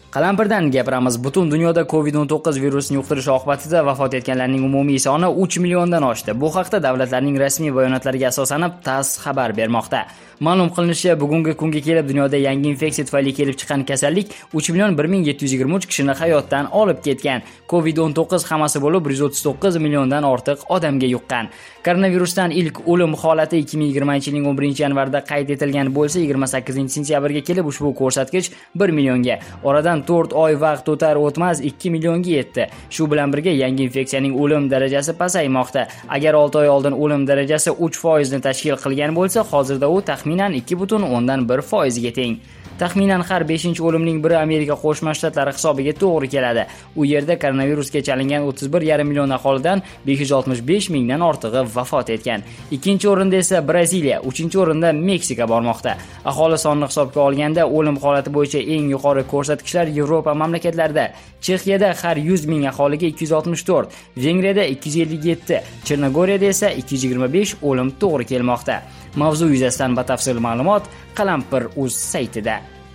Qalampirdan gapiramiz. Butun dunyoda COVID-19 virusini yuqtirish oqibatida vafot etganlarning umumiy soni 3 milliondan oshdi. Bu haqda davlatlarning rasmiy bayonotlariga asoslanib TASS xabar bermoqda. Ma'lum qilinishicha, bugungi kunga kelib dunyoda yangi infeksiya tufayli kelib chiqqan kasallik 3 million 1723 kishini hayotdan olib ketgan. COVID-19 hammasi bo'lib 139 milliondan ortiq odamga yuqqan. Koronavirusdan ilk o'lim holati 2020-yilning 11-yanvarda qayd etilgan bo'lsa, 28-sentyabrga kelib ushbu ko'rsatkich 1 millionga, oradan 4 oy vaqt o'tar o'tmaz 2 millionga yetdi. Shu bilan birga yangi infeksiyaning o'lim darajasi pasaymoqda. Agar 6 oy oldin o'lim darajasi 3% ni tashkil qilgan bo'lsa, hozirda u taxminan 2.1% ga teng. Taxminan har 5-o'limning biri Amerika Qo'shma Shtatlari hisobiga to'g'ri keladi. U yerda koronavirusga chalingan 31,5 million aholidan 565 mingdan ortig'i vafot etgan. Ikkinchi o'rinda esa Braziliya, 3-o'rinda Meksika bormoqda. Aholi sonini hisobga olganda o'lim holati bo'yicha eng yuqori ko'rsatkichlar Yevropa mamlakatlarida. Chexiyada har 100 ming aholiga 264, Vengriyada 257, Chernogoriyada esa 225 o'lim to'g'ri kelmoqda. Mavzu yuzasidan batafsil ma'lumot Qalampir.uz saytida.